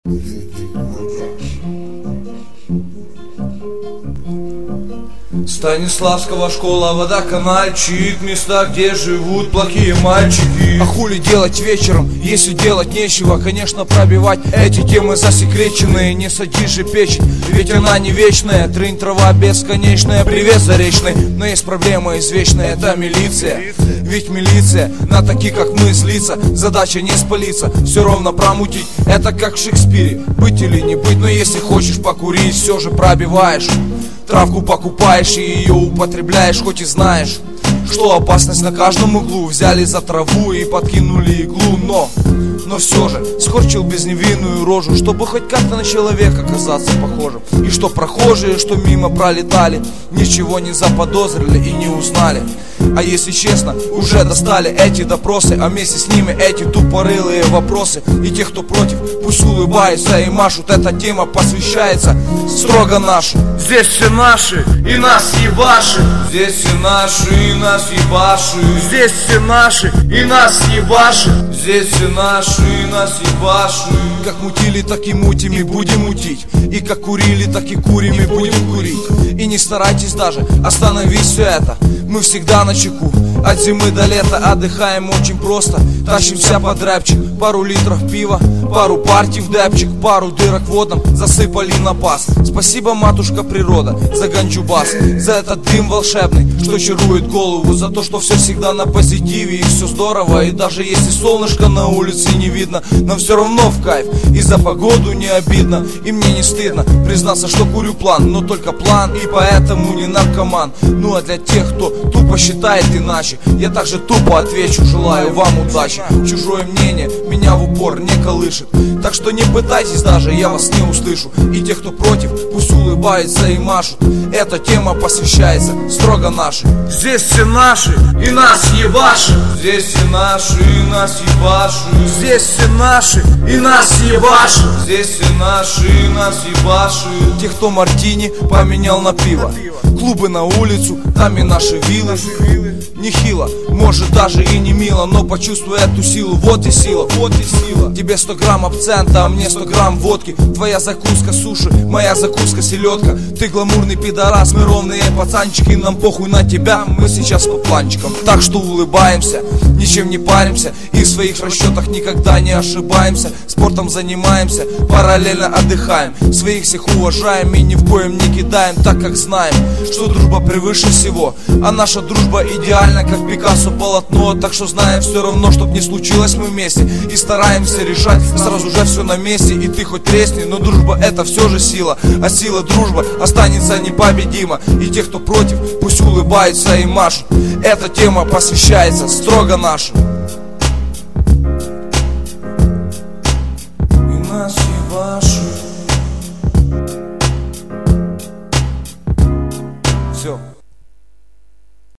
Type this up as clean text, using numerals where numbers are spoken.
Станиславского школа, водоканальчик, места, где живут плохие мальчики. А хули делать вечером, если делать нечего? Конечно, пробивать эти темы засекреченные. Не сади же печень, ведь она не вечная. Трынь, трава бесконечная, привет заречный. Но есть проблема извечная, это милиция. Ведь милиция на таких, как мы, злится. Задача не спалиться, все ровно промутить. Это как в Шекспире, быть или не быть. Но если хочешь покурить, все же пробиваешь. Травку покупаешь и ее употребляешь, хоть и знаешь, что опасность на каждом углу. Взяли за траву и подкинули иглу, но все же скорчил безневинную рожу, чтобы хоть как-то на человека казаться похожим. И что прохожие, что мимо пролетали, ничего не заподозрили и не узнали. А если честно, уже достали эти допросы, а вместе с ними эти тупорылые вопросы. И те, кто против, пусть улыбаются и машут. Эта тема посвящается строго нашим. Здесь все наши, и нас ебаши. Здесь все наши, и нас ебаши. Здесь все наши, и нас ебаши. Здесь все наши, и нас ебаши. Как мутили, так и мутим, и будем мутить. И как курили, так и курим, и будем курить. И не старайтесь даже остановить все это. Мы всегда на чеку, от зимы до лета отдыхаем очень просто. Тащимся под рэпчик, пару литров пива, пару партий в дэпчик, пару дырок водом засыпали на пас. Спасибо, матушка природа, за ганджубас, за этот дым волшебный, что чарует голову, за то, что все всегда на позитиве и все здорово. И даже если солнышко на улице не видно, нам все равно в кайф, и за погоду не обидно. И мне не стыдно признаться, что курю план, но только план, и поэтому не наркоман. Ну а для тех, кто тупо считает иначе, я также тупо отвечу: желаю вам удачи. Чужое мнение меня в упор не колышет, так что не пытайтесь даже, я вас не услышу. И те, кто против, пусть улыбаются и машут. Эта тема посвящается строго нашим. Здесь все наши, и нас ебаши. Здесь все наши, и нас ебаши. Здесь все наши, и нас ебаши. Здесь все наши, и нас ебаши. Те, кто мартини поменял на пиво, клубы на улицу, там и наши виллы. Нехило, может даже и не мило, но почувствуй эту силу, вот и сила, вот и сила. Тебе 100 грамм абсента, а мне 100 грамм водки. Твоя закуска суши, моя закуска селедка. Ты гламурный пидорас, мы ровные пацанчики. Нам похуй на тебя, мы сейчас по планчикам. Так что улыбаемся, ничем не паримся, и в своих расчетах никогда не ошибаемся. Спортом занимаемся, параллельно отдыхаем, своих всех уважаем и ни в коем не кидаем, так как знаем, что дружба превыше всего. А наша дружба идеальна, как Пикассо полотно. Так что знаем все равно, чтоб не случилось, мы вместе и стараемся решать сразу же все на месте. И ты хоть тресни, но дружба это все же сила, а сила дружбы останется непобедима. И те, кто против, пусть улыбаются и машут. Эта тема посвящается строго нашим.